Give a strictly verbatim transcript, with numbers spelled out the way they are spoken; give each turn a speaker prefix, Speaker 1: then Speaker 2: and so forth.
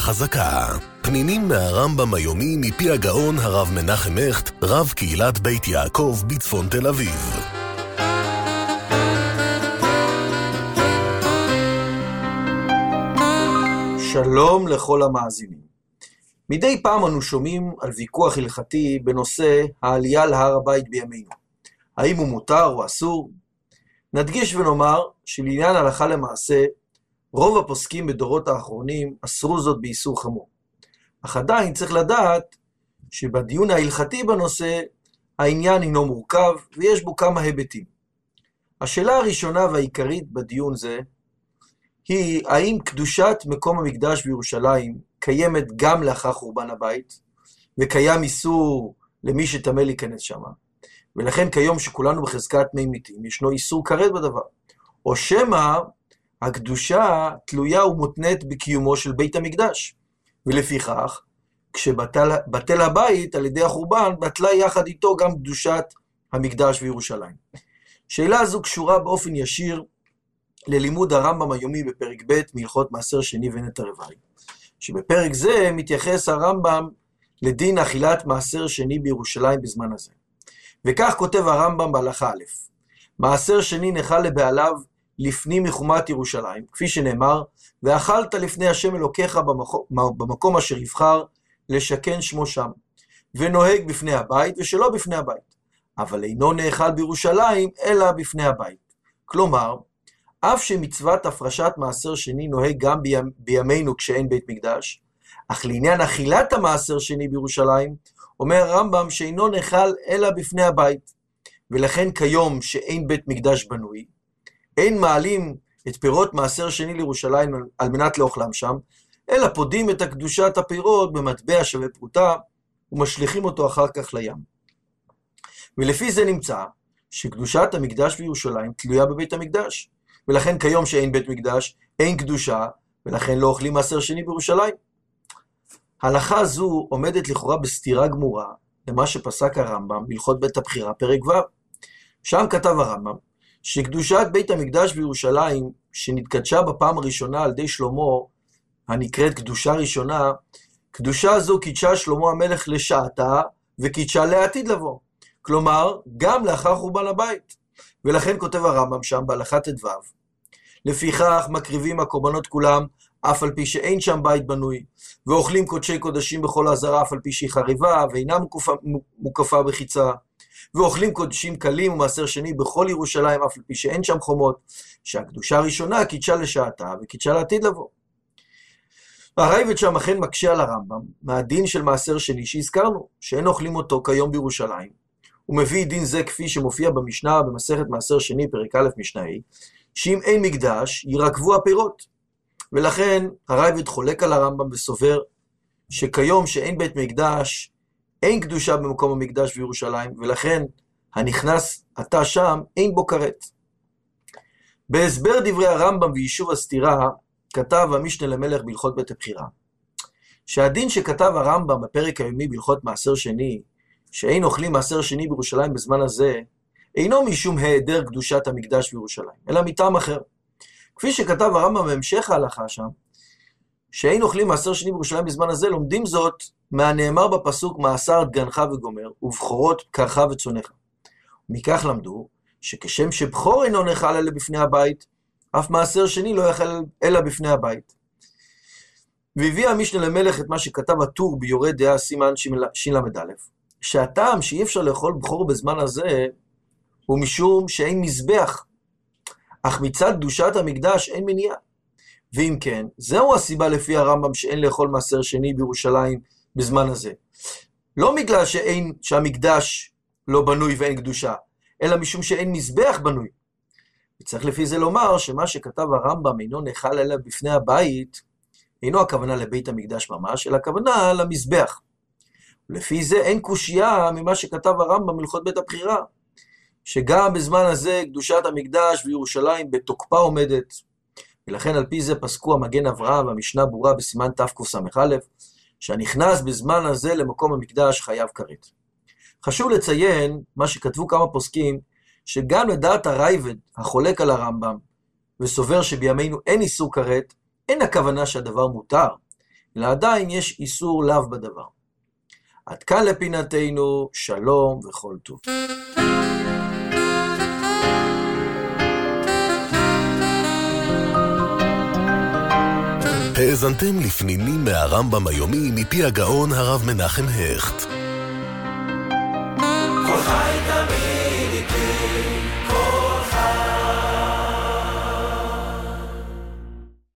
Speaker 1: חזקה. פנינים מהרמב"ם היומי מפי הגאון הרב מנחם הכט, רב קהילת בית יעקב בצפון תל אביב.
Speaker 2: שלום לכל המאזינים. מדי פעם אנו שומעים על ויכוח הלכתי בנושא העלייה להר הבית בימינו. האם הוא מותר או אסור? נדגיש ונאמר שלעניין הלכה למעשה, רוב הפוסקים בדורות האחרונים אסרו זאת באיסור חמור. אך עדיין צריך לדעת שבדיון ההלכתי בנושא, העניין הינו מורכב ויש בו כמה היבטים. השאלה הראשונה והעיקרית בדיון זה, היא האם קדושת מקום המקדש בירושלים קיימת גם לאחר חורבן הבית, וקיים איסור למי שטמא להיכנס שמה, ולכן כיום שכולנו בחזקת מי מתים, ישנו איסור כרת בדבר, או שמא הקדושה תלויה ומותנית בקיומו של בית המקדש, ולפיכך, כשבטל הבית על ידי החורבן, בטלה יחד איתו גם קדושת המקדש בירושלים. שאלה זו קשורה באופן ישיר ללימוד הרמב"ם היומי בפרק ב' מהלכות מעשר שני ונטע רבעי, שבפרק זה מתייחס הרמב"ם לדין אכילת מעשר שני בירושלים בזמן הזה. וכך כותב הרמב"ם בהלכה א', מעשר שני נחל לבעליו לפנים מחומת ירושלים, כפי שנאמר, ואכלת לפני השם אלוקיך במקום, במקום אשר יבחר לשכן שמו שם, ונוהג בפני הבית ושלא בפני הבית, אבל אינו נאכל בירושלים אלא בפני הבית. כלומר, אף שמצוות הפרשת מעשר שני נוהג גם בימינו כשאין בית מקדש, אך לעניין אכילת המעשר שני בירושלים, אומר הרמב"ם שאינו נאכל אלא בפני הבית, ולכן כיום שאין בית מקדש בנוי, אין מעלים את פירות מעשר שני לירושלים על מנת לאוכלם שם, אלא פודים את הקדושת הפירות במטבע שווה פרוטה, ומשליכים אותו אחר כך לים. ולפי זה נמצא שקדושת המקדש בירושלים תלויה בבית המקדש, ולכן כיום שאין בית מקדש, אין קדושה, ולכן לא אוכלים מעשר שני בירושלים. הלכה זו עומדת לכאורה בסתירה גמורה למה שפסק הרמב"ם בהלכות בית הבחירה פרק ו'. שם כתב הרמב"ם שקדושת בית המקדש בירושלים, שנתקדשה בפעם הראשונה על ידי שלמה, הנקראת קדושה ראשונה, קדושה זו קידשה שלמה המלך לשעתה, וקידשה לעתיד לבוא. כלומר, גם לאחר חורבן הבית. ולכן כותב הרמב"ם שם בהלכה ט"ו, לפיכך מקריבים הקורבנות כולם, אף על פי שאין שם בית בנוי, ואוכלים קודשי קודשים בכל העזרה, אף על פי שהיא חריבה, ואינה מוקפה, מוקפה בחיצה, ואוכלים קודשים קלים ומעשר שני בכל ירושלים, אף על פי שאין שם חומות, שהקדושה הראשונה קידשה לשעתה, וקידשה לעתיד לבוא. הרייבד שם אכן מקשה על הרמב"ם, מהדין של מעשר שני שהזכרנו, שאין אוכלים אותו כיום בירושלים, הוא מביא דין זה כפי שמופיע במשנה במסכת מעשר שני פרק א' משנה ה', שאם אין מקדש ירקבו הפירות. ולכן הרייבד חולק על הרמב"ם וסובר שכיום שאין בית מקדש אין קדושה במקום המקדש בירושלים, ולכן הנכנס עתה שם אין בו כרת. בהסבר דברי הרמב"ם ויישוב הסתירה כתב המשנה למלך בהלכות בית הבחירה, שהדין שכתב הרמב"ם בפרק היומי בהלכות מעשר שני, שאין אוכלים מעשר שני בירושלים בזמן הזה, אינו משום היעדר קדושת המקדש בירושלים, אלא מטעם אחר. כפי שכתב הרמב"ם בהמשך ההלכה שם, שאין אוכלים מעשר שני בירושלים בזמן הזה, לומדים זאת מהנאמר בפסוק מעשר דגנך וגומר, ובכורות בקרך וצונך. ומכך למדו שכשם שבכור אינו נאכל אלא בפני הבית, אף מעשר שני לא יאכל אלא בפני הבית. והביא המשנה למלך את מה שכתב הטור ביורה דעה סימן של"א, שהטעם שאי אפשר לאכול בכור בזמן הזה, הוא משום שאין מזבח, אך מצד קדושת המקדש אין מניעה. ואם כן, זהו הסיבה לפי הרמב"ם שאין לאכול מעשר שני בירושלים בזמן הזה. לא בגלל שאין, שהמקדש לא בנוי ואין קדושה, אלא משום שאין מזבח בנוי. וצריך לפי זה לומר שמה שכתב הרמב"ם אינו נאכל אלא בפני הבית, אינו הכוונה לבית המקדש ממש, אלא הכוונה למזבח. ולפי זה אין קושייה ממה שכתב הרמב"ם בהלכות בית הבחירה, שגם בזמן הזה קדושת המקדש וירושלים בתוקפה עומדת, ולכן על פי זה פסקו המגן אברהם והמשנה ברורה בסימן תקס"א, שהנכנס בזמן הזה למקום המקדש חייב כרת. חשוב לציין מה שכתבו כמה פוסקים, שגם לדעת הרייבד החולק על הרמב"ם, וסובר שבימינו אין איסור כרת, אין הכוונה שהדבר מותר, אלא עדיין יש איסור לאו בדבר. עד כאן לפינתנו, שלום וכל טוב.
Speaker 1: האזנתם לפנינים מהרמב"ם היומי מפי הגאון הרב מנחם הכט. כל חי